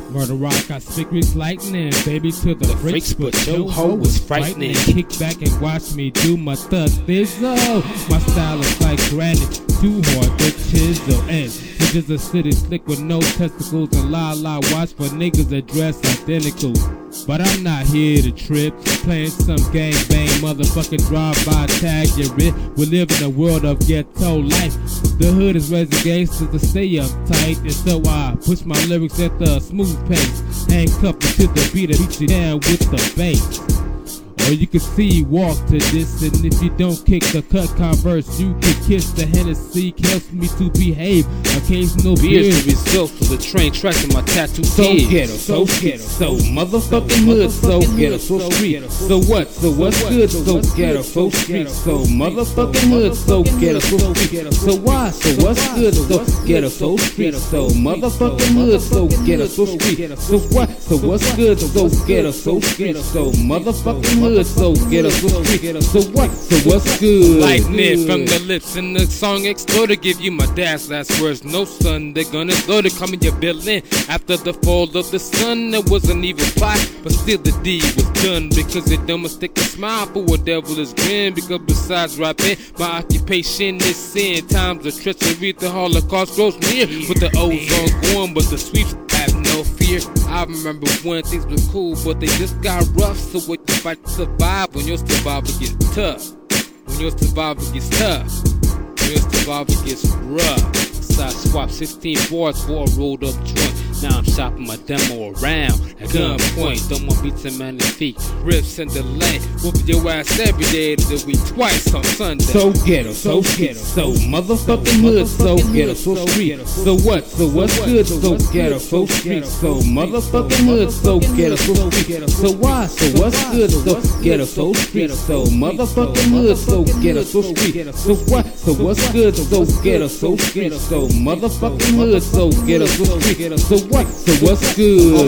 Murder Rock, I speak Greek lightning, baby to the freaks, but your hoe was frightening. Kick back and watch me do my thug thizzle. My style is like granite, too hard to chisel. And it's just a city slick with no testicles and la watch for niggas that dress identical. But I'm not here to trip, playing some gangbang motherfucking drive-by tag your writ. We live in a world of ghetto life. The hood is raising gangsters to stay uptight, and so I push my lyrics at the smooth pace, handcuffed to the beat and beat you down with the bass. Or you can see walk to this, and if you don't kick the cut Converse, you can kiss the Hennessy. Helps me to behave. Occasional beers the result of the train tracks in my tattoo. So ghetto, so motherfucking hood, so ghetto, so street. So what? So what's good? So ghetto, so street. So motherfucking hood, so ghetto, so street. So why? So what's good? So ghetto, so street. So motherfucking hood, so ghetto, so street. So what? So what's good? So ghetto, so street. So motherfucking hood, so ghetto, so street. So what? So what's good? Lightning from the lips and the song exploded. Give you my dad's last words. No son, they're gonna slow to come in your villain. After the fall of the sun, there was an evil plot, but still the deed was done. Because it don't mistake a smile for a devilish grin. Because besides rapping, my occupation is sin. Times of treachery, the Holocaust grows near. With the ozone going, but the sweeps have no fear. I remember when things were cool, but they just got rough. So what you fight to survive when your survival gets tough? When your survival gets tough, when your survival gets rough. I swapped 16 boards for a rolled up joint. Now I'm shopping my demo around at gunpoint. Don't want beats and man feet, rips and delay. Whoop your ass every day of the week, twice on Sunday. So ghetto, so motherfucking hood, so ghetto, so street. So what? So what's good? So ghetto, so street. So motherfucking hood, so ghetto, so street. So why? So what's good? So ghetto, so street. So motherfucking hood, so ghetto, so street. So what? So what's good? So ghetto, so street. So motherfucking hood, so ghetto, so street. So what? So what's good?